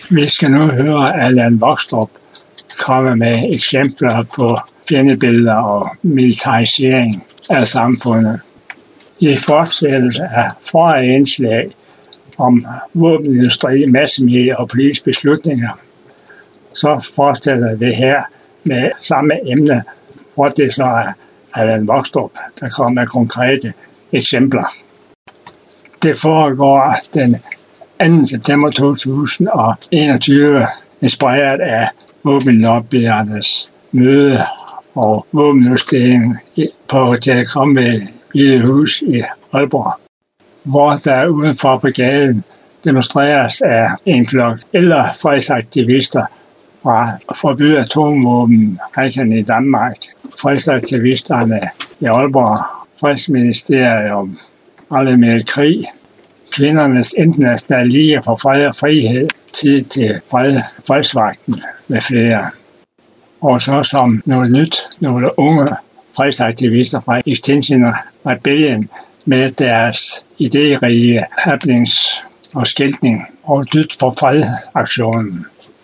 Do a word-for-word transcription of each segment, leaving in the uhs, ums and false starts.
Vi skal nu høre Allan Vokstrup komme med eksempler på fjendebilleder og militarisering af samfundet. I fortsættelse af forrige indslag om våbenindustri, massemedier og politiske beslutninger, så fortsætter det her med samme emne, hvor det så er Allan Vokstrup, der kommer med konkrete eksempler. Det foregår den anden september to tusind og enogtyve, inspireret af våbenlobbyernes møde og våbenudstilling på Hotel Cromwell i et hus i Aalborg, hvor der uden for brigaden demonstreres af en flok ældre fredsaktivister fra forbyde atomvåben i Danmark, fredsaktivisterne i Aalborg, Fredsministerium, alle med krig, Kvindernes Internationale Liga for Fred og Frihed, Tid til Fred, Fredsvagten med flere. Og så som noget nyt, nogle unge fredsaktivister fra Extinction Rebellion med deres idérige happenings og skiltning og Dyt for Fred-aktionen.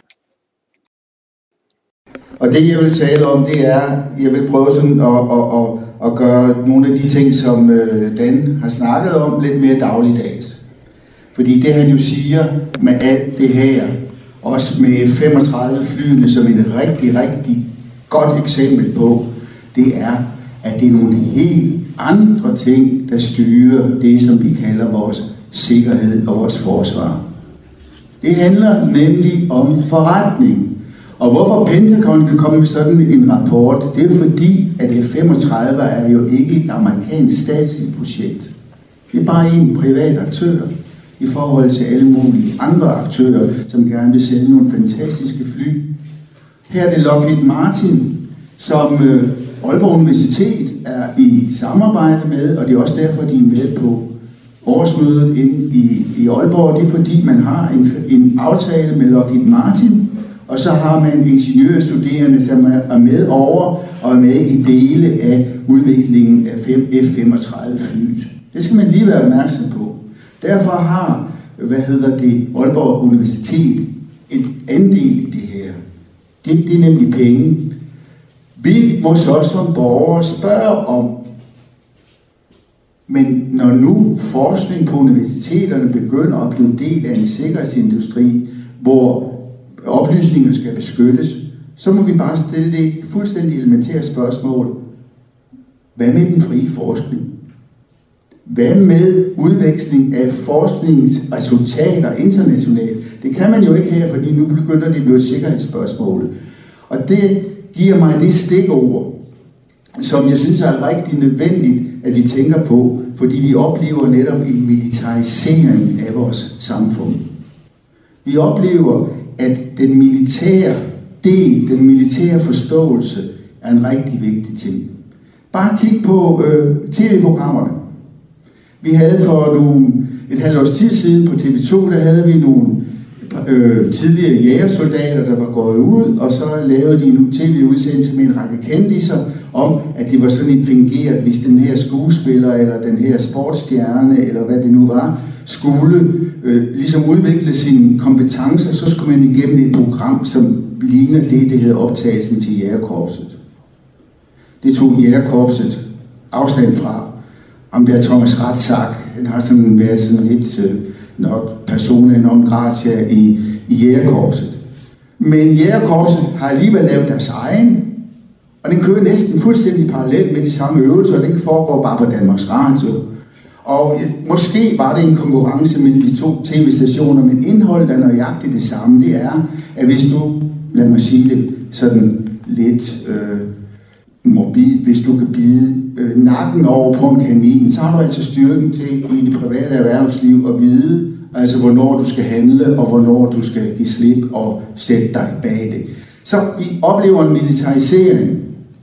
Og det jeg vil tale om, det er, jeg vil prøve sådan at, at, at, at gøre nogle af de ting, som Dan har snakket om, lidt mere dagligdags. Fordi det han jo siger med alt det her, også med femogtredive flyene som et rigtig, rigtig godt eksempel på, det er, at det er nogle helt andre ting, der styrer det, som vi kalder vores sikkerhed og vores forsvar. Det handler nemlig om forretning. Og hvorfor Pentagon kan komme med sådan en rapport, det er fordi, at F femogtredive er jo ikke et amerikansk statsligt projekt. Det er bare en privat aktør i forhold til alle mulige andre aktører, som gerne vil sælge nogle fantastiske fly. Her er det Lockheed Martin, som øh, Aalborg Universitet er i samarbejde med, og det er også derfor, de er med på årsmødet inde i, i Aalborg. Det er fordi, man har en, en aftale med Lockheed Martin, og så har man ingeniørstuderende, som er med over og er med i dele af udviklingen af F femogtredive flyet. Det skal man lige være opmærksom på. Derfor har, hvad hedder det, Aalborg Universitet en andel i det her. Det, det er nemlig penge. Vi må så som borgere spørge om, men når nu forskning på universiteterne begynder at blive del af en sikkerhedsindustri, hvor oplysninger skal beskyttes, så må vi bare stille det fuldstændig elementære spørgsmål. Hvad med den frie forskning? Hvad med udveksling af forskningens resultater internationalt? Det kan man jo ikke her, fordi nu begynder det at blive et sikkerhedsspørgsmål. Og det giver mig det stikord, som jeg synes er rigtig nødvendigt, at vi tænker på, fordi vi oplever netop en militarisering af vores samfund. Vi oplever, at den militære del, den militære forståelse, er en rigtig vigtig ting. Bare kig på øh, tv-programmerne. Vi havde for nogle, et halvt års tid siden på T V to, der havde vi nogle øh, tidligere jægersoldater, der var gået ud, og så lavede de en tv-udsendelse med en række kendiser om, at det var sådan et fingeret, hvis den her skuespiller, eller den her sportsstjerne, eller hvad det nu var, skulle øh, ligesom udvikle sine kompetencer, så skulle man igennem et program, som ligner det, det hedder optagelsen til jægerkorpset. Det tog jægerkorpset afstand fra. Om der Thomas Rathsack, han har sådan været sådan lidt øh, nok persona non grata i, i jægerkorpset. Men jægerkorpset har alligevel lavet deres egen, og den kører næsten fuldstændig parallelt med de samme øvelser, og den foregår bare på Danmarks Radio. Og måske var det en konkurrence mellem de to tv-stationer, men indholdet er nøjagtigt det samme. Det er, at hvis du, lad mig sige det sådan lidt øh, mobil, hvis du kan bide øh, nakken over på en kanin, så har du altså styrken til i det private erhvervsliv at vide, altså hvornår du skal handle, og hvornår du skal give slip og sætte dig bag det. Så vi oplever en militarisering.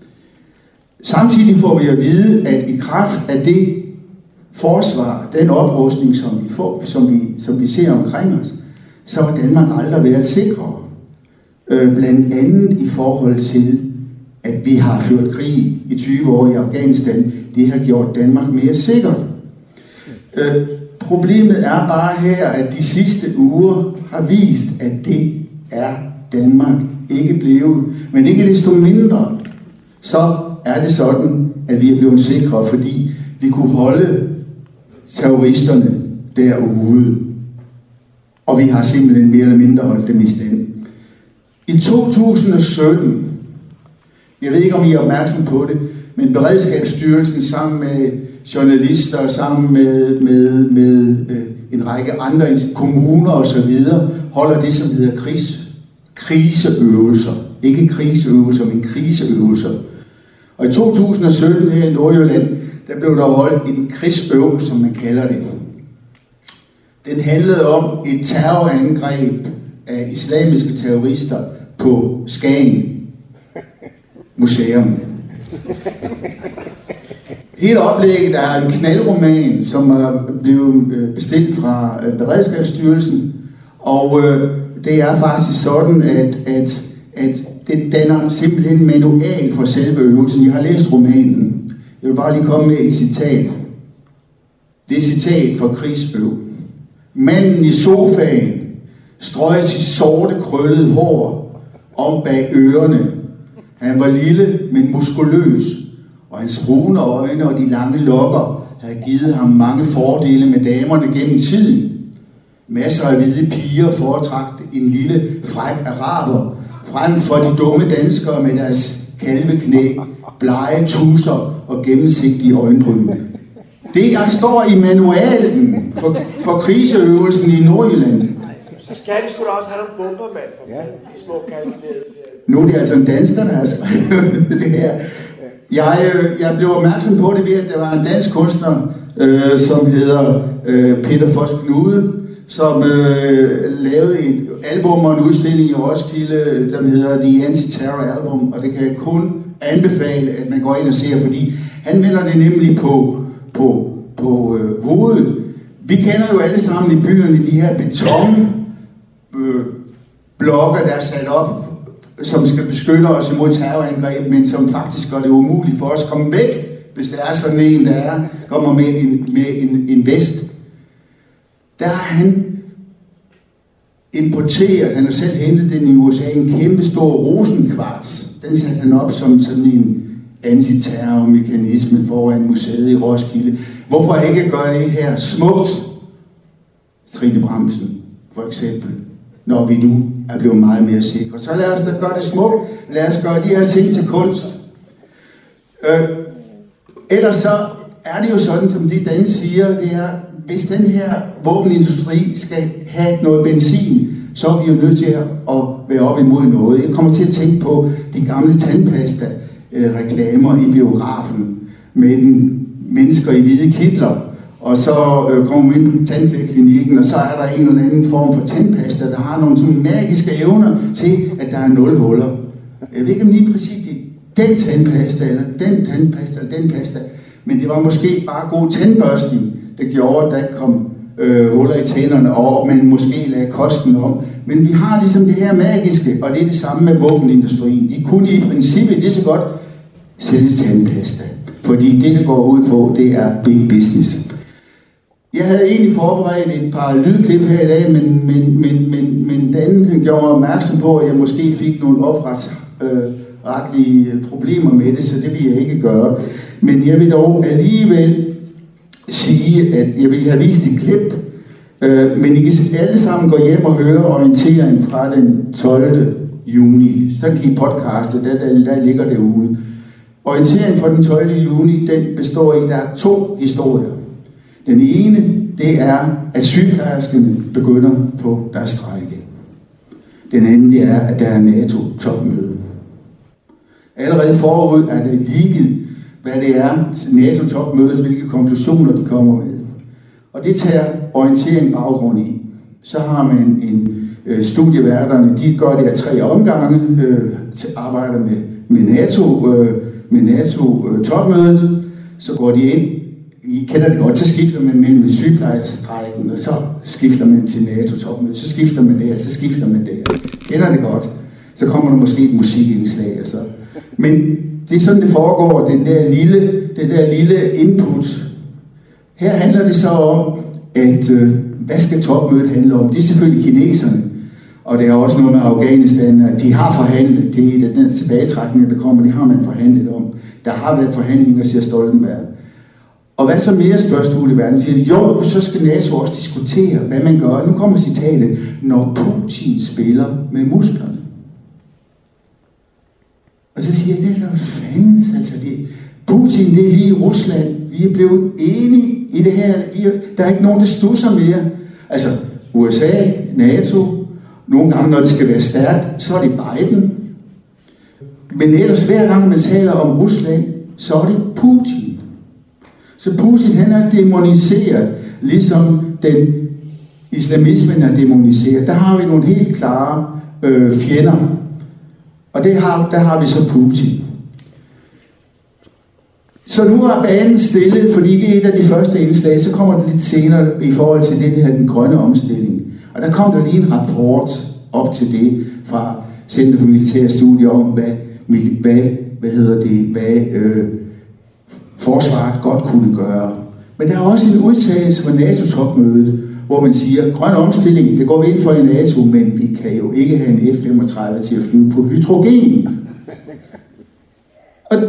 Samtidig får vi at vide, at i kraft af det forsvar, den oprustning, som vi får, som vi, som vi ser omkring os, så har Danmark aldrig været sikrere. Øh, blandt andet i forhold til, at vi har ført krig i tyve år i Afghanistan. Det har gjort Danmark mere sikkert. Øh, Problemet er bare her, at de sidste uger har vist, at det er Danmark ikke blevet. Men ikke desto mindre, så er det sådan, at vi er blevet sikre, fordi vi kunne holde terroristerne derude. Og vi har simpelthen mere eller mindre holdt dem i stand. I to tusind og sytten, jeg ved ikke om I er opmærksom på det, men Beredskabsstyrelsen sammen med journalister, sammen med, med, med øh, en række andre kommuner osv., holder det, som hedder krigs, kriseøvelser. Ikke kriseøvelser, men kriseøvelser. Og i to tusind og sytten her i Nordjylland, der blev der holdt en krigsøvelse, som man kalder det. Den handlede om et terrorangreb af islamiske terrorister på Skagen Museum. Hele oplægget er en knaldroman, som er blevet bestilt fra Beredskabsstyrelsen, og det er faktisk sådan, at, at, at det danner simpelthen manual for selve øvelsen. Jeg har læst romanen. Jeg vil bare lige komme med et citat. Det er et citat fra Krigsøv. Manden i sofaen strøg sit sorte krøllede hår om bag ørerne. Han var lille, men muskuløs, og hans brune øjne og de lange lokker havde givet ham mange fordele med damerne gennem tiden. Masser af hvide piger foretrakte en lille fræk araber frem for de dumme danskere med deres kalveknæ, blege tusser og gennemsigtige øjenbryn. Det der står i manualen for, for kriseøvelsen i Nordjylland. Så skal de sgu da også have nogle bomber, mand, for ja. De små kalveknæde. Nu er det altså en dansker, der har skrevet det her. Jeg, jeg blev opmærksom på det ved, at der var en dansk kunstner, øh, som hedder øh, Peter Foss Knude, som øh, lavede et album og en udstilling i Roskilde, der hedder The Anti-Terror Album, og det kan jeg kun anbefale, at man går ind og ser, fordi han vender det nemlig på, på, på øh, hovedet. Vi kender jo alle sammen i byerne de her beton øh, blokke, der er sat op, som skal beskytte os imod terrorangreb, men som faktisk gør det umuligt for os at komme væk, hvis der er sådan en, der er, kommer med en, med en, en vest. Der har han importeret, han har selv hentet den i U S A, en kæmpe stor rosenkvarts. Den satte han op som sådan en antiterrormekanisme foran museet i Roskilde. Hvorfor ikke gøre det her smukt? Trine Bramsen, for eksempel, når vi nu er blevet meget mere sikre. Så lad os da gøre det smukt. Lad os gøre de her ting til kunst. Øh, ellers så er det jo sådan, som det Dan siger, det er, hvis den her våbenindustri skal have noget benzin, så er vi jo nødt til at være op imod noget. Jeg kommer til at tænke på de gamle tandpasta-reklamer i biografen med den mennesker i hvide kitler, og så øh, kommer man ind på tandlægeklinikken, og så er der en eller anden form for tandpasta, der har nogle sådan magiske evner til, at der er nul huller. Jeg ved ikke om lige præcis det, den tandpasta, eller den tandpasta, eller den pasta, men det var måske bare god tandbørstning, der gjorde, at der ikke kom øh, huller i tænderne, og man måske lagde kosten om. Men vi har ligesom det her magiske, og det er det samme med våbenindustrien. De kunne i princippet lige så godt sælge tandpasta, fordi det, der går ud på, det er big business. Jeg havde egentlig forberedt et par lydklip her i dag, men, men, men, men, men Dan gjorde mig opmærksom på, at jeg måske fik nogle opretsretlige øh, problemer med det, så det vil jeg ikke gøre. Men jeg vil dog alligevel sige, at jeg vil have vist et klip, øh, men I kan alle sammen gå hjem og høre orienteringen fra den tolvte juni. Så kan I podcaste, der, der, der ligger derude. Orienteringen fra den tolvte juni, den består i, der er to historier. Den ene, det er, at sygeplejerskerne begynder på deres strejke. Den anden, det er, at der er NATO-topmøde. Allerede forud er det ligget, hvad det er til NATO-topmødet, hvilke konklusioner de kommer med. Og det tager orientering baggrund i. Så har man en øh, studieværterne, de gør det af tre omgange, øh, arbejder med, med NATO, øh, med NATO-topmødet, så går de ind. I kender det godt, så skifter man mellem sygeplejerstrækken, og så skifter man til NATO-topmødet, så skifter man der, så skifter man der. Kender det godt. Så kommer der måske et musikindslag. Altså. Men det er sådan, det foregår, den der lille, det der lille input. Her handler det så om, at øh, hvad skal topmødet handle om? Det er selvfølgelig kineserne, og det er også noget med Afghanistan, at de har forhandlet, det er den tilbagetrækning, der kommer, det har man forhandlet om. Der har været forhandlinger, siger Stoltenberg. Og hvad så mere spørgsmål i verden siger, jo, så skal NATO også diskutere, hvad man gør. Nu kommer citatet, når Putin spiller med musklerne. Og så siger jeg, det er fandens, altså det. Putin, det er lige i Rusland. Vi er blevet enige i det her. Vi er, der er ikke nogen, der stusser mere. Altså, U S A, NATO, nogle gange, når det skal være stærkt, så er det Biden. Men ellers, hver gang man taler om Rusland, så er det Putin. Så Putin, han er demoniseret, ligesom den islamismen er demoniseret. Der har vi nogle helt klare øh, fjender. Og det har, der har vi så Putin. Så nu er banen stille, fordi det er et af de første indslag, så kommer det lidt senere i forhold til det her, den grønne omstilling. Og der kom der lige en rapport op til det fra Center for Militære Studier om, hvad, hvad, hvad hedder det, hvad øh, forsvaret godt kunne gøre. Men der er også en udtalelse fra NATO-topmødet, hvor man siger, grøn omstilling, det går vi ind for i NATO, men vi kan jo ikke have en F femogtredive til at flyve på hydrogen. Og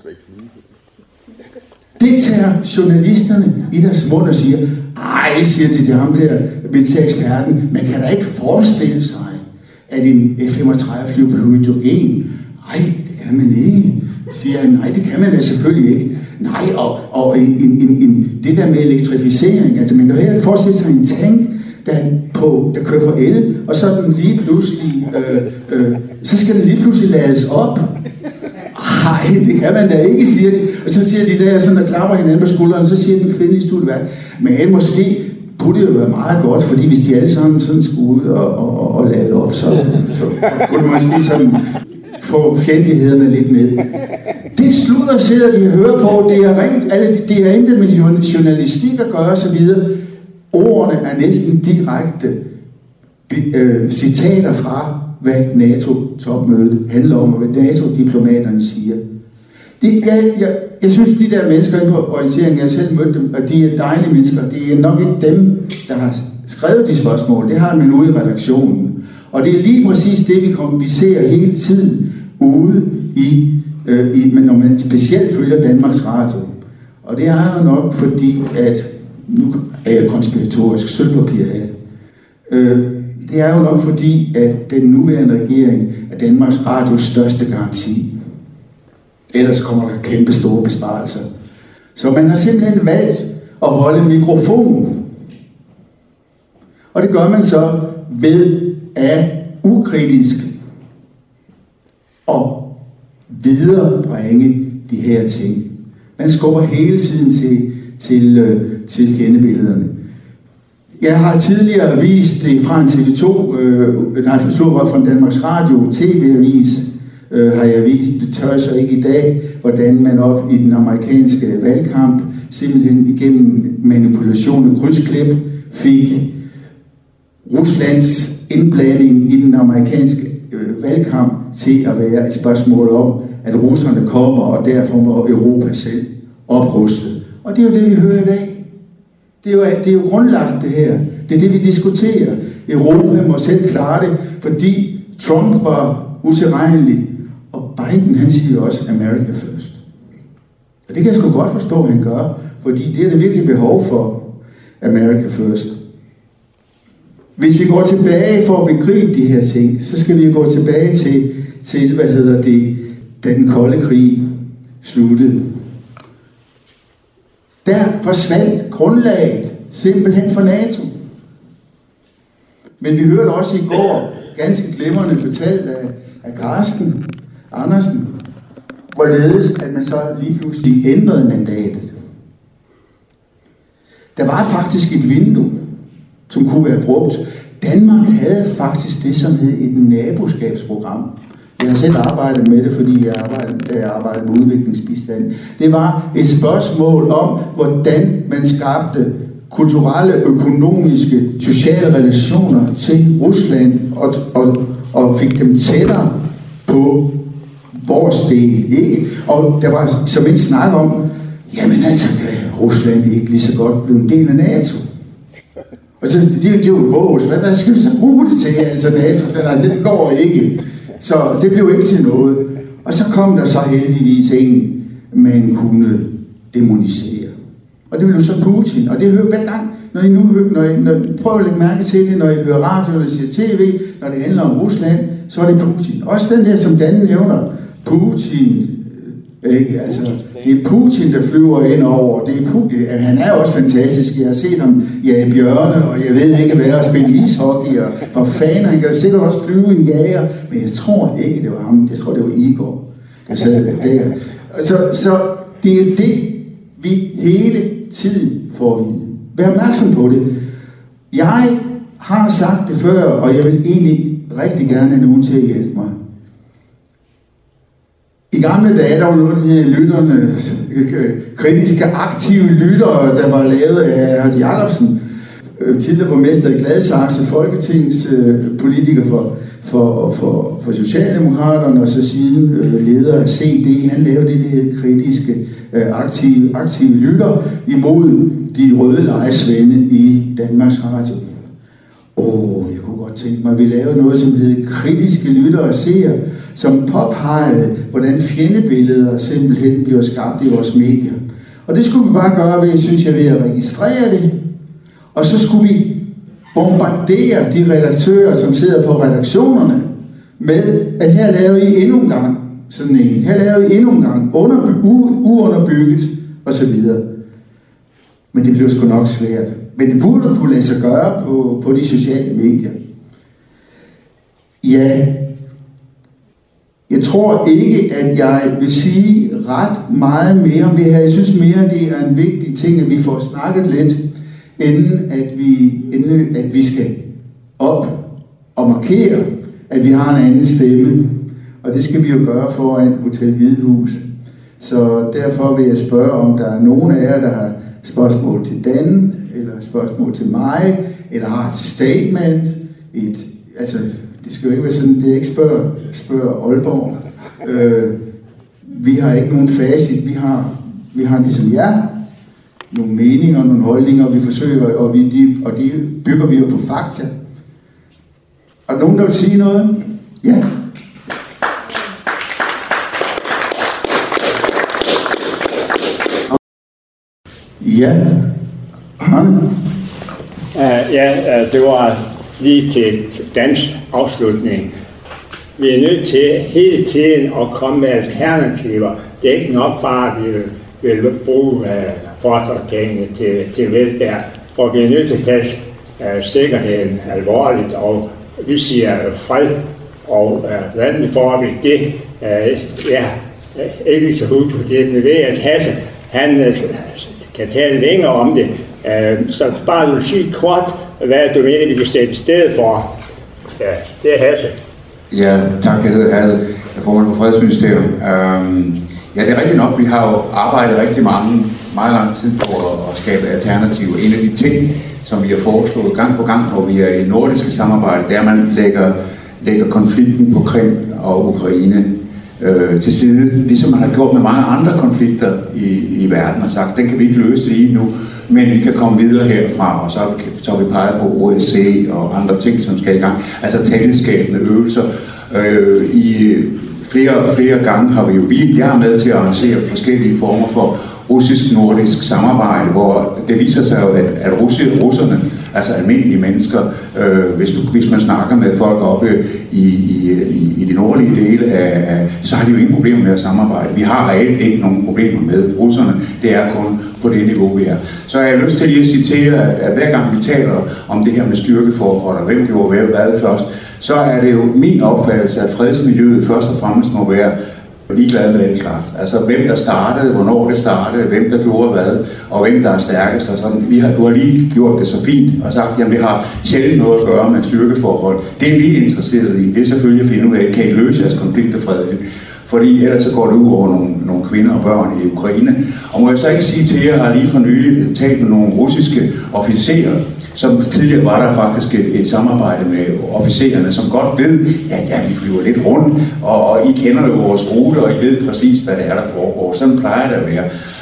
det tager journalisterne i deres mund og siger, ej, siger de til ham der, militæreksperten, man kan da ikke forestille sig, at en F femogtredive flyver på hydrogen. Nej, det kan man ikke. Siger han, nej, det kan man da selvfølgelig ikke. Nej, og, og en, en, en, det der med elektrificering, altså man kan jo her forestille sig en tank, der, på, der kører på el, og så er den lige pludselig, øh, øh, så skal den lige pludselig lades op. Nej, det kan man da ikke, siger de. Og så siger de der, sådan der klapper hinanden på skulderen, så siger den kvindelige studievært, men måske kunne det jo være meget godt, fordi hvis de alle sammen sådan skulle ud og, og, og lade op, så, så kunne det måske sådan få fjendtlighederne lidt ned. Det sludder sidder de og hører på, det er rent, alle, det er intet med journalistik at gøre osv. Ordene er næsten direkte øh, citater fra, hvad NATO-topmødet handler om, og hvad NATO-diplomaterne siger. Det, jeg, jeg, jeg synes, de der mennesker inde på orientering, jeg har selv mødt dem, og de er dejlige mennesker, det er nok ikke dem, der har skrevet de spørgsmål, det har man ude i redaktionen. Og det er lige præcis det, vi, kom, vi ser hele tiden ude i, øh, i, men når man specielt følger Danmarks Radio. Og det er jo nok fordi, at, nu er jeg konspiratorisk, sølvpapirhat, øh, det er jo nok fordi, at den nuværende regering er Danmarks Radios største garanti. Ellers kommer der kæmpe store besparelser. Så man har simpelthen valgt at holde mikrofonen. Og det gør man så ved at ukritisk og viderebringe de her ting. Man skubber hele tiden til, til, til fjendebillederne. Jeg har tidligere vist det fra en T V to, øh, nej, fra Danmarks Radio, T V-avis, øh, har jeg vist, det tør så ikke i dag, hvordan man op i den amerikanske valgkamp, simpelthen igennem manipulation og krydsklip, fik Ruslands indblanding i den amerikanske øh, valgkamp til at være et spørgsmål om, at russerne kommer, og derfor må Europa selv opruste. Og det er jo det, vi hører i dag. Det er, jo, det er jo grundlagt det her. Det er det, vi diskuterer. Europa må selv klare det, fordi Trump var utilregnelig, og Biden, han siger jo også America first. Og det kan jeg sgu godt forstå, at han gør, fordi det er det virkelig behov for America first. Hvis vi går tilbage for at begribe de her ting, så skal vi gå tilbage til, til hvad hedder det, da den kolde krig sluttede. Der forsvandt grundlaget simpelthen for NATO. Men vi hørte også i går, ganske glimrende fortalt af, af Carsten Andersen, hvorledes at man så lige pludselig ændrede mandatet. Der var faktisk et vindue, som kunne være brugt. Danmark havde faktisk det, som hed et naboskabsprogram. Jeg har selv arbejdet med det, fordi jeg arbejdede, jeg arbejdede med udviklingsbistand. Det var et spørgsmål om, hvordan man skabte kulturelle, økonomiske, sociale relationer til Rusland og, og, og fik dem tættere på vores del. Ikke? Og der var som en snak om, jamen altså, kan Rusland ikke lige så godt blive en del af NATO? Og så, det, det er jo bås. Hvad, hvad skal vi så bruge det til? Altså NATO, så nej, det går ikke. Så det blev ikke til noget. Og så kom der så heldigvis en, man kunne demonisere. Og det blev så Putin. Og det hører hver gang, når I nu hører, når I, når I prøver at lægge mærke til det, når I hører radio eller ser tv, når det handler om Rusland, så er det Putin. Også den der, som Dan nævner, Putin. Ikke? Altså, det er Putin, der flyver ind over. Det er Putin. Han er også fantastisk. Jeg har set ham jage bjørne, og jeg ved ikke hvad, at spille ishockey, og for fanden, han kan sikkert også flyve en jager, men jeg tror ikke, det var ham. Jeg tror, det var Igor. Jeg sagde det der. Så, så det er det, vi hele tiden får at vide. Vær opmærksom på det. Jeg har sagt det før, og jeg vil egentlig rigtig gerne have nogen til at hjælpe mig. I gamle dage, der var nogle af de her lytterne, kritiske, aktive lyttere, der var lavet af Hans Jacobsen, tidligere borgmester i Gladsaxe, folketingspolitiker for, for, for, for Socialdemokraterne, og så siden leder af C D. Han lavede det, der hed kritiske, aktive, aktive lytter imod de røde lejesvende i Danmarks Radio. Åh, jeg kunne godt tænke mig, at vi lavede noget, som hed kritiske lytter og seere, som påpegede, hvordan fjendebilleder simpelthen bliver skabt i vores medier. Og det skulle vi bare gøre ved, synes jeg, ved at registrere det. Og så skulle vi bombardere de redaktører, som sidder på redaktionerne, med, at her laver I endnu en gang sådan en. Her laver I endnu en gang under, u, uunderbygget osv. Men det blev sgu nok svært. Men det burde kunne lade sig gøre på, på de sociale medier. Ja, jeg tror ikke, at jeg vil sige ret meget mere om det her. Jeg synes mere, det er en vigtig ting, at vi får snakket lidt, inden at vi, inden at vi skal op og markere, at vi har en anden stemme. Og det skal vi jo gøre foran Hotel Hvidehus. Så derfor vil jeg spørge, om der er nogen af jer, der har spørgsmål til Dan, eller spørgsmål til mig, eller har et statement. Et, altså, det skal jo ikke være sådan, det er ikke spørg, spørg Aalborg. Øh, vi har ikke nogen facit, vi har, vi har ligesom jer, nogle meninger, nogle holdninger, vi forsøger, og, vi, de, og de bygger vi jo på fakta. Er der nogen, der vil sige noget? Ja. Ja. Hanne? Uh, ja, uh, det var lige til Dans afslutning. Vi er nødt til hele tiden at komme med alternativer. Det er ikke nok bare, at vi vil, vil bruge uh, forsvarspengene til, til velfærd, for vi er nødt til at tage uh, sikkerheden alvorligt, og vi siger uh, fred, og uh, hvordan får vi det? Uh, ja, ikke så hud på det, men ved at Hasse, han uh, kan tale længere om det. Uh, så bare du sige kort, hvad du mener, vi kan sætte i stedet for. Ja, det er Hasse. Ja, tak. Jeg hedder Hasse. Jeg er formand for Fredsministerium. Um, ja, det er rigtigt nok. Vi har jo arbejdet rigtig mange, meget lang tid på at, at skabe alternativer. En af de ting, som vi har foreslået gang på gang, hvor vi er i nordiske samarbejde, det er, at man lægger, lægger konflikten på Krim og Ukraine øh, til side, ligesom man har gjort med mange andre konflikter i, i verden, og sagt, den kan vi ikke løse lige nu, men vi kan komme videre herfra, og så, så vi peget på O S C E og andre ting, som skal i gang. Altså taleskabende øvelser. Øh, I flere flere gange har vi jo vi er med til at arrangere forskellige former for russisk-nordisk samarbejde, hvor det viser sig jo, at, at russer, russerne, altså almindelige mennesker, øh, hvis, du, hvis man snakker med folk oppe i, i, i de nordlige dele af, af, så har de jo ingen problemer med at samarbejde. Vi har reelt ikke nogen problemer med russerne. Det er kun på det niveau, vi er. Så har jeg lyst til lige at citere, at, at hver gang vi taler om det her med styrkeforhold, og hvem gjorde hvad, hvad først, så er det jo min opfattelse, at fredsmiljøet først og fremmest må være ligeglad med den slags. Altså hvem der startede, hvornår det startede, hvem der gjorde hvad, og hvem der er stærkest. Og sådan. Vi har, du har lige gjort det så fint og sagt, at det har sjældent noget at gøre med styrkeforhold. Det er vi interesseret i. Det er selvfølgelig at finde ud af, kan I løse jeres konflikter fredeligt. Fordi ellers så går det ud over nogle, nogle kvinder og børn i Ukraine. Og må jeg så ikke sige til jer, at jeg har lige for nylig talt med nogle russiske officerer, som tidligere var der faktisk et, et samarbejde med officererne, som godt ved, at ja, vi flyver lidt rundt, og, og I kender jo vores rute, og I ved præcis, hvad det er, der foregår. Sådan plejer det at være.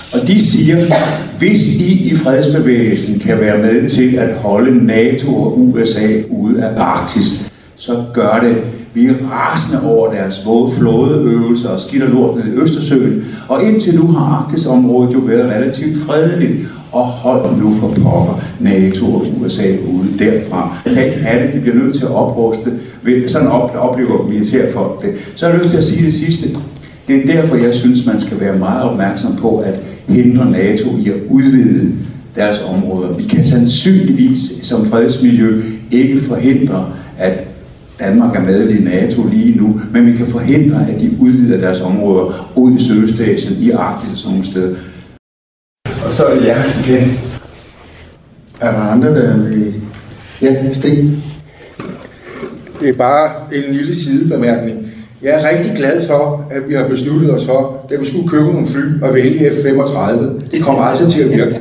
Og de siger, hvis I i fredsbevægelsen kan være med til at holde NATO og U S A ude af Arktis, så gør det. Vi er rasende over deres flådeøvelser og skidt og lort ned i Østersøen, og indtil nu har Arktisområdet jo været relativt fredeligt, og hold nu for pokker NATO og U S A ude derfra. Jeg kan ikke have det, de bliver nødt til at opruste, sådan oplever militærfolk det. Så er jeg nødt til at sige det sidste. Det er derfor, jeg synes, man skal være meget opmærksom på at hindre NATO i at udvide deres områder. Vi kan sandsynligvis som fredsmiljø ikke forhindre, at Danmark er medlem i NATO lige nu, men vi kan forhindre, at de udvider deres områder ud i Sydøstasien, i Arktis og sådan nogle steder. Og så er jeg igen. Er der andre, der vil... Ja, Sten? Det er bare en lille sidebemærkning. Jeg er rigtig glad for, at vi har besluttet os for, at vi skulle købe nogle fly og vælge F femogtredive. Det kommer aldrig til at virke.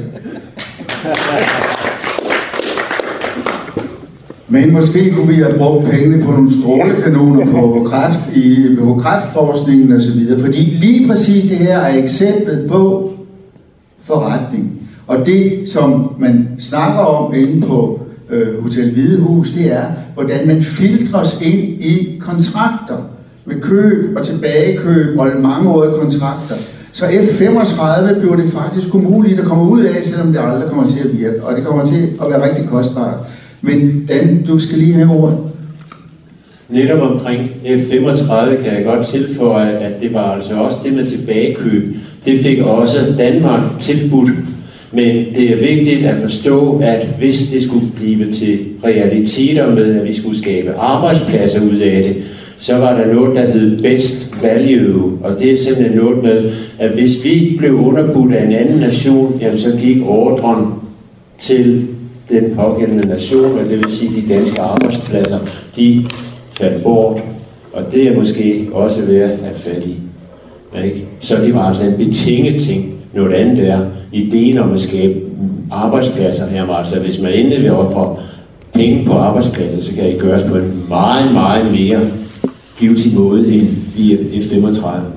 Men måske kunne vi have brugt pengene på nogle strålekanoner på kræft i på kræftforskningen og så videre, fordi lige præcis det her er eksemplet på forretning. Og det, som man snakker om inde på øh, Hotel Hvidehus, det er, hvordan man filtres ind i kontrakter med køb og tilbagekøb og mangeårige kontrakter. Så F femogtredive bliver det faktisk umuligt at komme ud af, selvom det aldrig kommer til at virke, og det kommer til at være rigtig kostbart. Men Dan, du skal lige have ordet. Netop omkring F femogtredive kan jeg godt tilføje, at det var altså også det med tilbagekøb. Det fik også Danmark tilbudt. Men det er vigtigt at forstå, at hvis det skulle blive til realiteter med, at vi skulle skabe arbejdspladser ud af det, så var der noget, der hed best value. Og det er simpelthen noget med, at hvis vi blev underbudt af en anden nation, jamen så gik ordren til den pågældende nation, og det vil sige, de danske arbejdspladser, de faldt bort. Og det er måske også ved at have fat i. Ikke? Så det var altså en betinget ting. Noget andet er ideen om at skabe arbejdspladser her. Altså hvis man endelig vil ofre penge på arbejdspladser, så kan det gøres på en meget, meget mere givtig måde end i F femogtredive.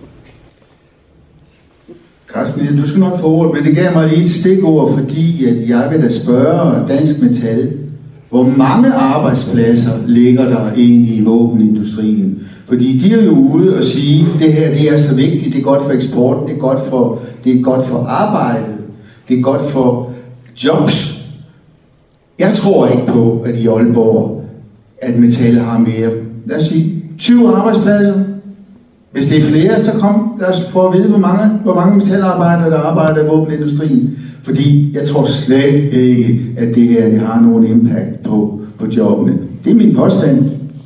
Carsten, du skal nok få ordet, men det gav mig lige et stikord, fordi at jeg vil da spørge Dansk Metal, hvor mange arbejdspladser ligger der egentlig i våbenindustrien? Fordi de er jo ude og sige, at det her det er så vigtigt, det er godt for eksporten, det er godt for, det er godt for arbejdet, det er godt for jobs. Jeg tror ikke på, at i Aalborg, at Metal har mere, lad os sige, tyve arbejdspladser. Hvis det er flere, så kom, lad os prøve at vide, hvor mange, hvor mange metalarbejdere, der arbejder i våbenindustrien. Fordi jeg tror slet ikke, at det her det har nogen impact på, på jobbene. Det er min påstand.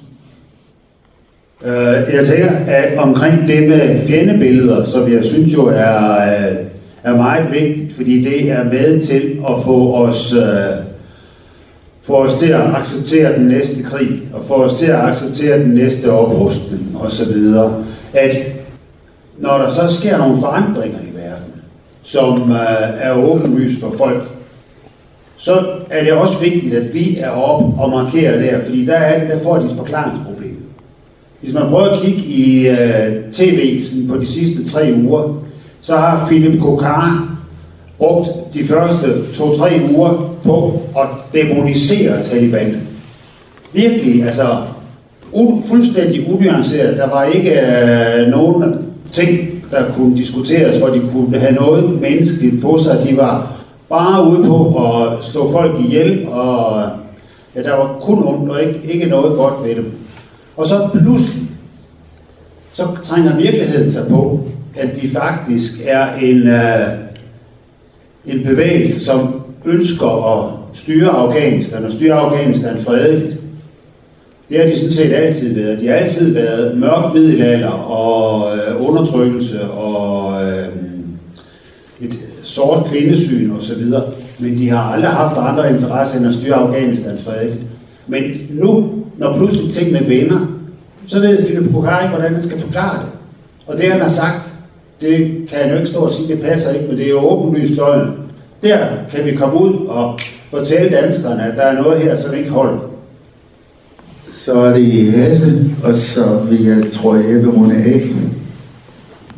Uh, jeg tænker, at omkring det med fjendebilleder, som jeg synes jo er, er meget vigtigt, fordi det er med til at få os, uh, få os til at acceptere den næste krig, og få os til at acceptere den næste oprustning osv. At når der så sker nogle forandringer i verden, som uh, er åbenlyst for folk, så er det også vigtigt, at vi er oppe og markerer der, fordi der er det, der får de et forklaringsproblem. Hvis man prøver at kigge i uh, tv på de sidste tre uger, så har Philip Kokar brugt de første to-tre uger på at demonisere Taliban. Virkelig, altså u- fuldstændig unuanceret. Der var ikke uh, nogen ting, der kunne diskuteres, hvor de kunne have noget menneskeligt på sig. De var bare ude på at slå folk ihjel, og ja, der var kun ondt og ikke, ikke noget godt ved dem. Og så pludselig, så trænger virkeligheden sig på, at de faktisk er en, uh, en bevægelse, som ønsker at styre Afghanistan, og styre Afghanistan fredeligt. Det har de sådan set altid været. De har altid været mørk middelalder og øh, undertrykkelse og øh, et sort kvindesyn osv. Men de har aldrig haft andre interesser end at styre Afghanistan fredeligt. Men nu, når pludselig tingene vender, så ved Philip Kokar ikke, hvordan han skal forklare det. Og det han har sagt, det kan han jo ikke stå og sige, det passer ikke, men det er jo åbenlyst løgn. Der kan vi komme ud og fortælle danskerne, at der er noget her, som ikke holder. Så er det Hasse, og så vil jeg, tror jeg, jeg vil runde af.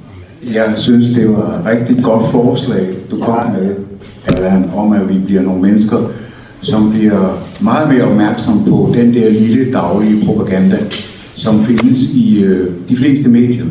Jeg synes, det var et rigtig godt forslag, du kom med, Allan, om at vi bliver nogle mennesker, som bliver meget mere opmærksom på den der lille daglige propaganda, som findes i øh, de fleste medier.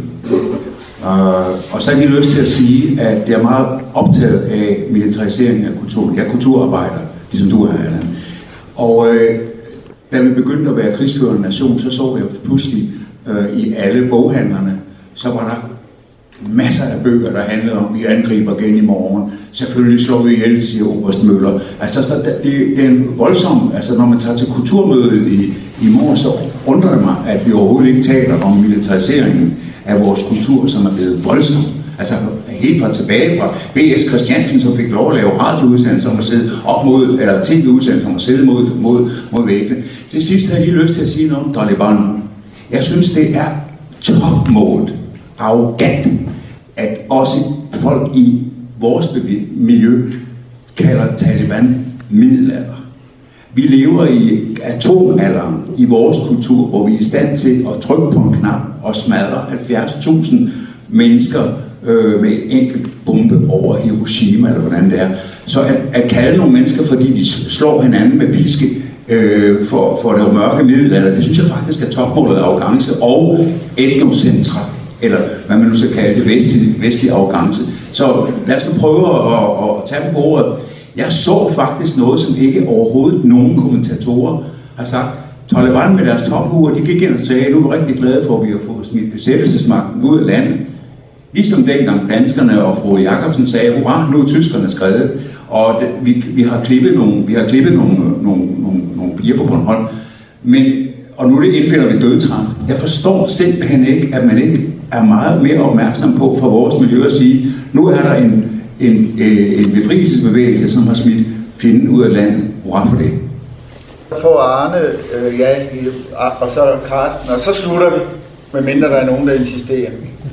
Uh, og så har jeg lige lyst til at sige, at det er meget optaget af militarisering af kulturen. Jeg er kulturarbejder, ligesom du er, Allan. Og øh, da vi begyndte at være krigsførende nation, så så jeg pludselig øh, i alle boghandlerne, så var der masser af bøger, der handlede om, vi angriber igen i morgen. Selvfølgelig slår vi ihjel, siger Oberst Møller. Altså, så det, det er en voldsom, altså når man tager til kulturmødet i, i morgen, så undrer det mig, at vi overhovedet ikke taler om militariseringen af vores kultur, som er blevet voldsom. Altså helt fra tilbage fra B S Christiansen, som fik lov at lave radioudsendelser, som at sidde op mod, eller tv-udsendelser, som at sidde mod, mod, mod væggene. Til sidst har jeg lige lyst til at sige noget om Taliban. Jeg synes, det er topmålet arrogant, at også folk i vores miljø kalder Taliban middelalder. Vi lever i atomalderen i vores kultur, hvor vi er i stand til at trykke på en knap og smadre halvfjerds tusind mennesker øh, med en enkelt bombe over Hiroshima, eller hvordan det er. Så at, at kalde nogle mennesker, fordi de slår hinanden med piske øh, for, for det mørke middelalder, det synes jeg faktisk er topmålet af arrogance og etnocentra, eller hvad man nu skal kalde det, vestlige, vestlige arrogance. Så lad os nu prøve at, at, at tage på bordet. Jeg så faktisk noget, som ikke overhovedet nogen kommentatorer har sagt. Taliban med deres tophuer, de gik ind og sagde, nu er vi rigtig glade for, at vi har fået smidt besættelsesmagten ud af landet. Ligesom dengang danskerne og fru Jacobsen sagde, hurra, nu er tyskerne skrevet. Og det, vi, vi har klippet nogle, vi har klippet nogle, nogle, nogle, nogle piger på Bornholm. Men, og nu det indfinder vi dødtræf. Jeg forstår simpelthen ikke, at man ikke er meget mere opmærksom på fra vores miljø at sige, nu er der en, en, en befrielsesbevægelse, som har smidt fjenden ud af landet. Hurra for det. Jeg får Arne, øh, ja, og så Carsten, og så slutter vi, medmindre der er nogen, der insisterer.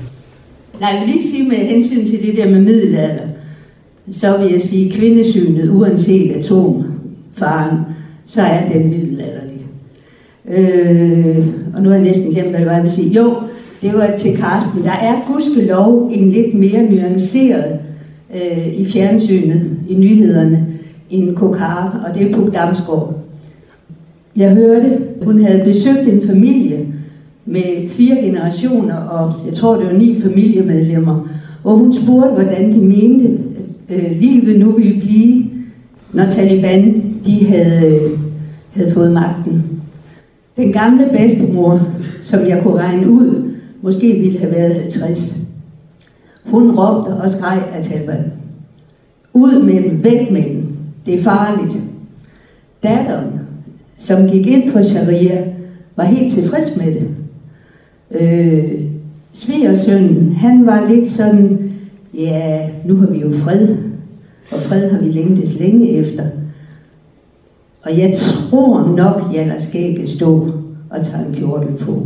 Nej, jeg vil lige sige med hensyn til det der med middelalder, så vil jeg sige, kvindesynet, uanset atomfaren, så er den middelalderlig. Øh, og nu har jeg næsten glemt, hvad det var, jeg vil sige. Jo, det var til Carsten. Der er gudskelov en lidt mere nuanceret øh, i fjernsynet, i nyhederne, end Kokar, og det er Puk Damsgaard. Jeg hørte, hun havde besøgt en familie med fire generationer, og jeg tror, det var ni familiemedlemmer, hvor hun spurgte, hvordan de mente, øh, livet nu ville blive, når Taliban de havde, havde fået magten. Den gamle bedstemor, som jeg kunne regne ud, måske ville have været halvtreds. Hun råbte og skreg af Taliban. Ud med den, væk med den. Det er farligt. Datteren, som gik ind for sharia, var helt tilfreds med det. Øh, Svigersønnen, han var lidt sådan, ja, nu har vi jo fred, og fred har vi længtes længe efter. Og jeg tror nok, jeg lader skægget stå og tager en kjortel på.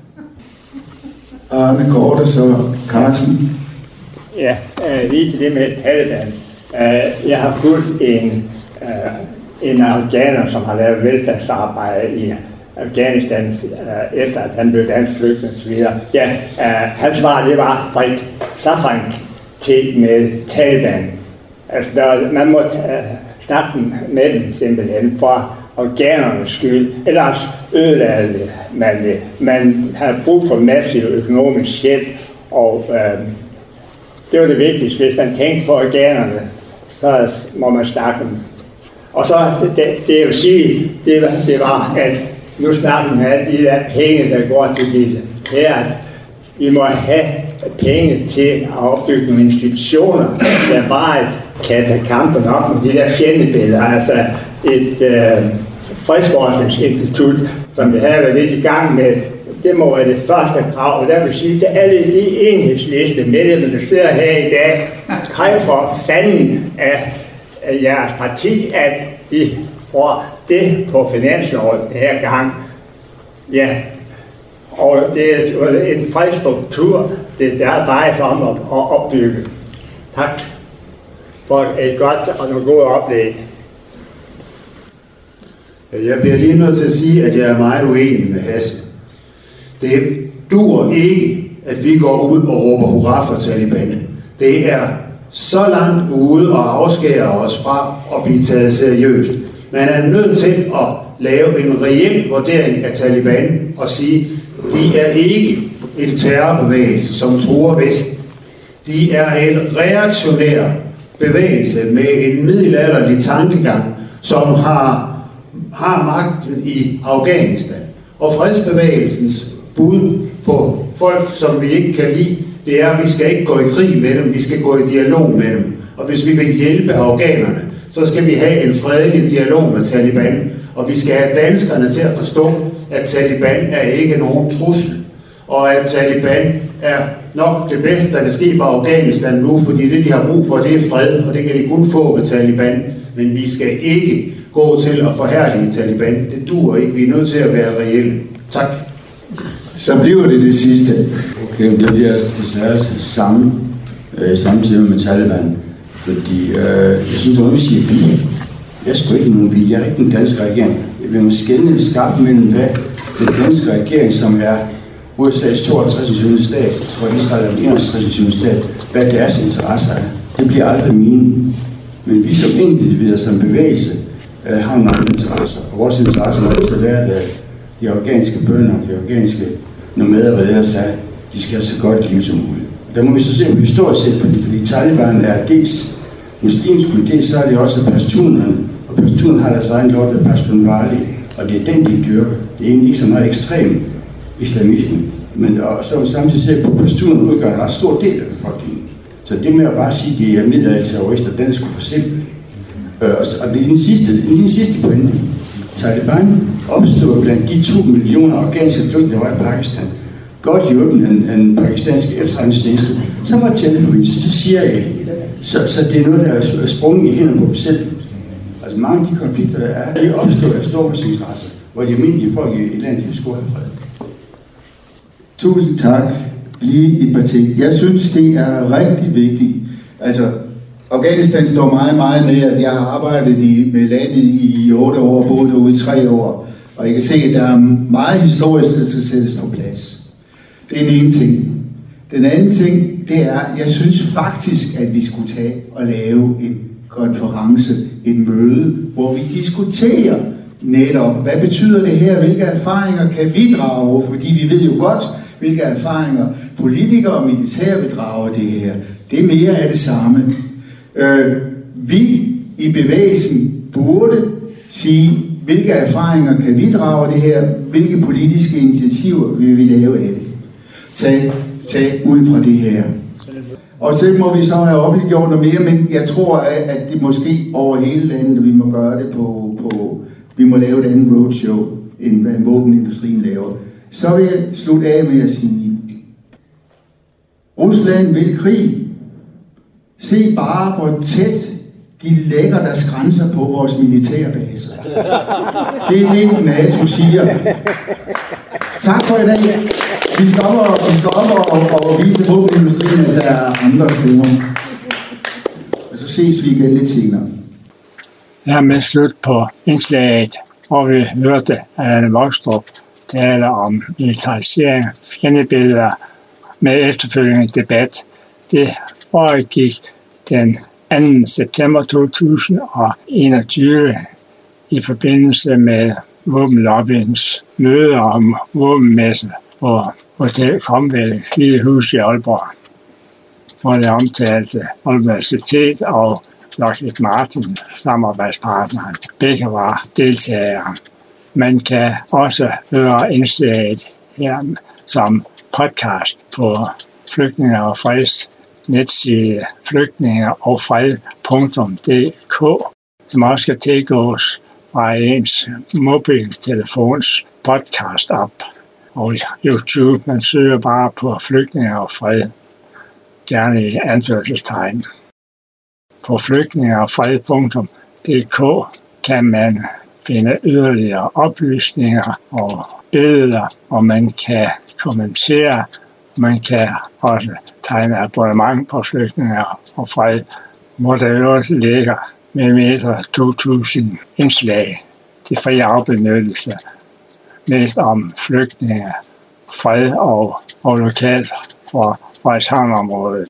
Arne Kort og så Carsten. Ja, øh, lige til det med Taliban. Øh, jeg har fulgt en, øh, en afghaner, som har lavet velfærdsarbejde i Afghanistan, øh, efter at han blev dansk flygtning og så videre. Ja, øh, hans svar, det var drik safran te med Taliban. Altså, der, man må øh, snakke med dem simpelthen for afghanernes skyld. Ellers ødelagde man det. Man havde brug for massiv økonomisk hjælp, og øh, det var det vigtigste. Hvis man tænkte på afghanerne, så må man snakke dem. Og så, det, det jeg vil sige, det var, det var at nu snakker man alle de der penge, der går til militæret. Vi må have penge til at opbygge nogle institutioner, der bare kan tage kampen op med de der fjendebilleder. Altså et øh, fredsforskningsinstitut, som vi har været lidt i gang med, det må være det første krav. Og der vil sige, at alle de enhedsliste medlemmer, der sidder her i dag, kræver for fanden af, af jeres parti, at de får det på finansloven den her gang. Ja, og det er en fredsstruktur, det der drejer sig om at opbygge. Tak for et godt og nogle gode oplæg. Jeg bliver lige nødt til at sige, at jeg er meget uenig med Hasse. Det duer ikke, at vi går ud og råber hurra for Taliban. Det er så langt ude og afskære os fra at blive taget seriøst. Man er nødt til at lave en reel vurdering af Taliban og sige, de er ikke en terrorbevægelse, som truer Vesten. De er en reaktionær bevægelse med en middelalderlig tankegang, som har, har magten i Afghanistan. Og fredsbevægelsens bud på folk, som vi ikke kan lide, det er, at vi skal ikke gå i krig med dem, vi skal gå i dialog med dem. Og hvis vi vil hjælpe afghanerne, så skal vi have en fredelig dialog med Taliban. Og vi skal have danskerne til at forstå, at Taliban er ikke nogen trussel. Og at Taliban er nok det bedste, der kan ske for Afghanistan nu, fordi det, de har brug for, det er fred, og det kan de kun få ved Taliban. Men vi skal ikke gå til at forherlige Taliban. Det duer ikke. Vi er nødt til at være reelle. Tak. Så bliver det det sidste. Okay, det bliver desværre samme, øh, samtidig med Taliban. Fordi øh, jeg synes, at vi siger vi. Jeg skulle ikke nogen vi. Jeg er ikke den danske regering. Jeg vil skælne skarpt mellem, hvad den danske regering, som er U S A's toogtres. stat, jeg tror, Israel er den enogtres. stat, hvad deres interesser er. Det bliver aldrig mine. Men vi som individer, som bevægelse, øh, har nogle andre interesser. Og vores interesser har altid været, at de afghanske bønder, de afghanske nomader, hvad det ellers er, de skal have så godt et liv som muligt. Der må vi så se på historisk set, fordi, fordi Taliban er dels muslimsk, men dels så er det også pashtunerne. Og pashtunerne har deres egen lov, der er Pashtunwali, og det er den, de dyrker. Det er egentlig ikke så meget ekstrem islamisme. Men og så samtidig ser på, at pashtunerne udgør en ret stor del af befolkningen. Så det med at bare sige, at de er middelalderlige terrorister, den er sgu for simpel. Øh, og det er den sidste, den sidste pointe. Taliban opstod blandt de to millioner afghanske flygtninge, der var i Pakistan. Godt hjulpen af en pakistanske efterretningstjeneste, som var tætteforbindelse til C I A. Så, så det er noget, der er sprunget i hænderne på dem selv. Altså mange af de konflikter, der er, de opstår af stormachtsinteresser, hvor de almindelige folk i et land, de skulle have fred. Tusind tak. Lige et par ting. Jeg synes, det er rigtig vigtigt. Altså, Afghanistan står meget, meget nær. Jeg har arbejdet i, med landet i otte år, boet derude i tre år. Og jeg kan se, at der er meget historisk, der skal sættes på plads. Det er den ene ting. Den anden ting, det er, jeg synes faktisk, at vi skulle tage og lave en konference, en møde, hvor vi diskuterer netop, hvad betyder det her, hvilke erfaringer kan vi drage, fordi vi ved jo godt, hvilke erfaringer politikere og militære vil drage det her. Det er mere af det samme. Øh, vi i bevægelsen burde sige, hvilke erfaringer kan vi drage af det her, hvilke politiske initiativer vil vi lave af det. Tag, tag ud fra det her. Og så må vi så have offentliggjort noget mere, men jeg tror, at det måske over hele landet, vi må gøre det på, på vi må lave et andet roadshow, end hvad våbenindustrien laver. Så vil jeg slutte af med at sige, Rusland vil krig. Se bare, hvor tæt de lægger deres grænser på vores militærbaser. Det er det, NATO siger. Tak for i dag. Vi skal op og, vi skal op og, og vise våbenindustrien, at der er andre stemmer. Og så ses vi igen lidt senere. Jeg er med slut på indslaget, hvor vi hørte Anne Vokstrup tale om militarisering, fjendebilleder med efterfølgende debat. Det foregik den anden september to tusind og enogtyve i forbindelse med våbenlobbyens møde om våbenmesse på Hotel Kromvæld, Hvide Hus i Aalborg, hvor det omtalte Universitet og Lockheed Martin, samarbejdspartneren. Begge var deltagere. Man kan også høre indslaget her som podcast på Flygtninge og Freds netside flygtninge og fred punktum d k, som også kan tilgås fra ens mobiltelefons podcast-app og YouTube. Man søger bare på Flygtninge og Fred, gerne i anførselstegn. På flygtninge og fred punktum d k kan man finde yderligere oplysninger og billeder, og man kan kommentere. Man kan også tegne abonnement på Flygtninge og Fred, hvor der jo ligger med meter to tusind indslag. De frie afbenyttelse mest om flygtninge, fred og, og lokalt fra Frederikshavn-området.